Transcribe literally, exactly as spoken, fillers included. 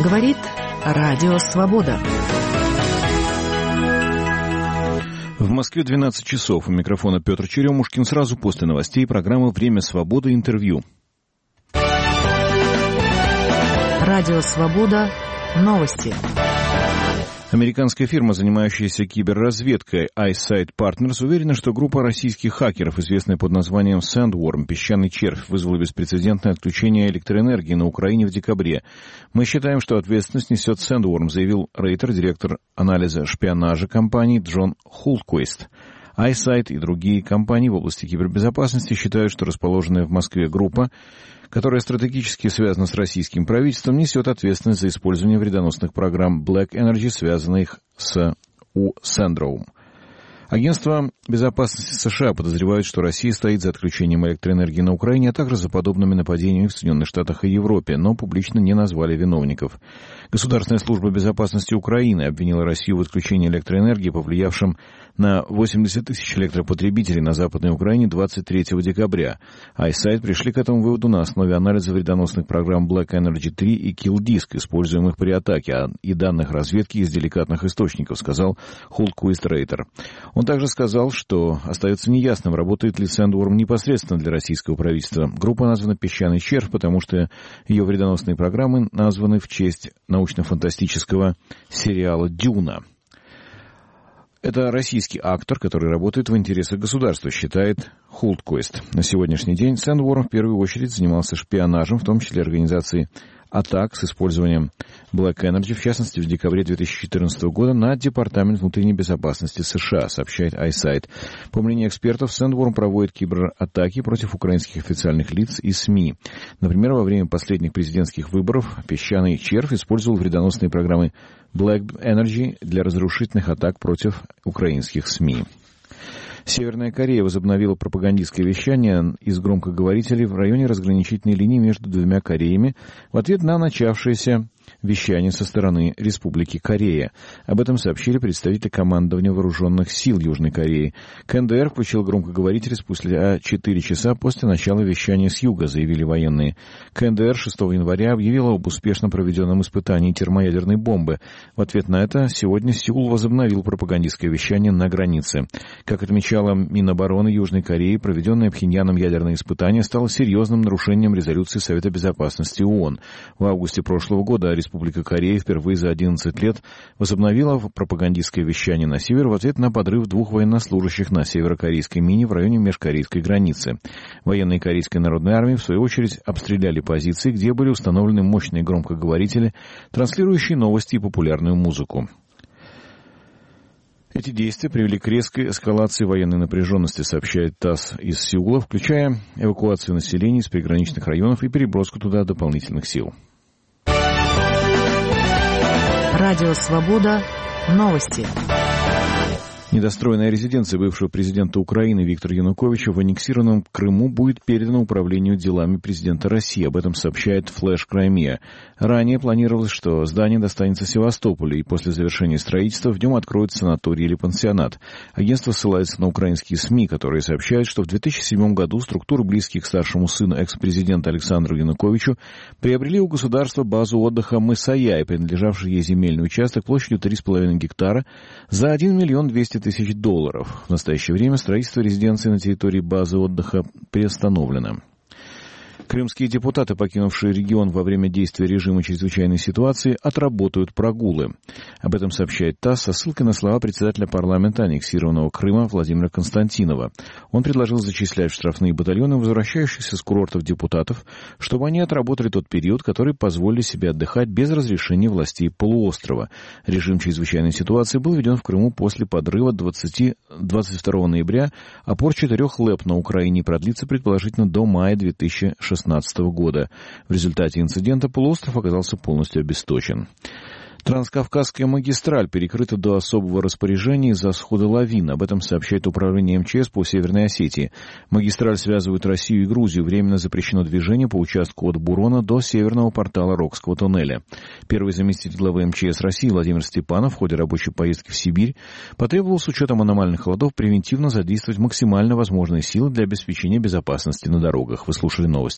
Говорит Радио Свобода. В Москве двенадцать часов. У микрофона Петр Черемушкин. Сразу после новостей программа «Время свободы. Интервью». Радио Свобода. Новости. Американская фирма, занимающаяся киберразведкой Eyesight Partners, уверена, что группа российских хакеров, известная под названием Sandworm, песчаный червь, вызвала беспрецедентное отключение электроэнергии на Украине в декабре. Мы считаем, что ответственность несет Sandworm, заявил Рейтер, директор анализа шпионажа компании Джон Хултквист. Eyesight и другие компании в области кибербезопасности считают, что расположенная в Москве группа, которая стратегически связана с российским правительством, несет ответственность за использование вредоносных программ Black Energy, связанных с у Sandworm. Агентство безопасности США подозревает, что Россия стоит за отключением электроэнергии на Украине, а также за подобными нападениями в Соединенных Штатах и Европе, но публично не назвали виновников. Государственная служба безопасности Украины обвинила Россию в отключении электроэнергии, повлиявшем на восемьдесят тысяч электропотребителей на Западной Украине двадцать третьего декабря. Eyesight пришли к этому выводу на основе анализа вредоносных программ Black Energy три и KillDisk, используемых при атаке, и данных разведки из деликатных источников, сказал Хултквист Рейтер. Он также сказал, что остается неясным, работает ли Sandworm непосредственно для российского правительства. Группа названа «Песчаный червь», потому что ее вредоносные программы названы в честь научно-фантастического сериала «Дюна». Это российский актор, который работает в интересах государства, считает Хултквист. На сегодняшний день Sandworm в первую очередь занимался шпионажем, в том числе организацией атак с использованием Black Energy, в частности, в декабре две тысячи четырнадцатого года на Департамент внутренней безопасности США, сообщает Eyesight. По мнению экспертов, Sandworm проводит кибератаки против украинских официальных лиц и СМИ. Например, во время последних президентских выборов песчаный червь использовал вредоносные программы Black Energy для разрушительных атак против украинских СМИ. Северная Корея возобновила пропагандистское вещание из громкоговорителей в районе разграничительной линии между двумя Кореями в ответ на начавшееся вещание со стороны Республики Корея. Об этом сообщили представители командования вооруженных сил Южной Кореи. КНДР включил громкоговоритель спустя четыре часа после начала вещания с юга, заявили военные. КНДР шестого января объявила об успешно проведенном испытании термоядерной бомбы. В ответ на это сегодня Сеул возобновил пропагандистское вещание на границе. Как отмечала Минобороны Южной Кореи, проведенное Пхеньяном ядерное испытание стало серьезным нарушением резолюции Совета Безопасности ООН. В августе прошлого года Республика Корея впервые за одиннадцать лет возобновила пропагандистское вещание на север в ответ на подрыв двух военнослужащих на северокорейской мине в районе межкорейской границы. Военные Корейской народной армии, в свою очередь, обстреляли позиции, где были установлены мощные громкоговорители, транслирующие новости и популярную музыку. Эти действия привели к резкой эскалации военной напряженности, сообщает ТАСС из Сеула, включая эвакуацию населения из приграничных районов и переброску туда дополнительных сил. Радио Свобода. Новости. Недостроенная резиденция бывшего президента Украины Виктора Януковича в аннексированном Крыму будет передана управлению делами президента России. Об этом сообщает Flash Crimea. Ранее планировалось, что здание достанется Севастополю, и после завершения строительства в нем откроется санаторий или пансионат. Агентство ссылается на украинские СМИ, которые сообщают, что в две тысячи седьмом году структуры, близкие к старшему сыну экс-президента Александру Януковичу, приобрели у государства базу отдыха Мысая, принадлежавший ей земельный участок площадью три с половиной гектара, за один миллион двести тысяч долларов. В настоящее время строительство резиденции на территории базы отдыха приостановлено. Крымские депутаты, покинувшие регион во время действия режима чрезвычайной ситуации, отработают прогулы. Об этом сообщает ТАСС со ссылкой на слова председателя парламента аннексированного Крыма Владимира Константинова. Он предложил зачислять в штрафные батальоны возвращающихся с курортов депутатов, чтобы они отработали тот период, который позволили себе отдыхать без разрешения властей полуострова. Режим чрезвычайной ситуации был введен в Крыму после подрыва двадцать, двадцать второго ноября, а опор четырех ЛЭП на Украине продлится предположительно до мая две тысячи шестнадцатого года. В результате инцидента полуостров оказался полностью обесточен. Транскавказская магистраль перекрыта до особого распоряжения из-за схода лавин. Об этом сообщает управление МЧС по Северной Осетии. Магистраль связывает Россию и Грузию. Временно запрещено движение по участку от Бурона до северного портала Рокского туннеля. Первый заместитель главы МЧС России Владимир Степанов в ходе рабочей поездки в Сибирь потребовал с учетом аномальных холодов превентивно задействовать максимально возможные силы для обеспечения безопасности на дорогах. Вы слушали новости.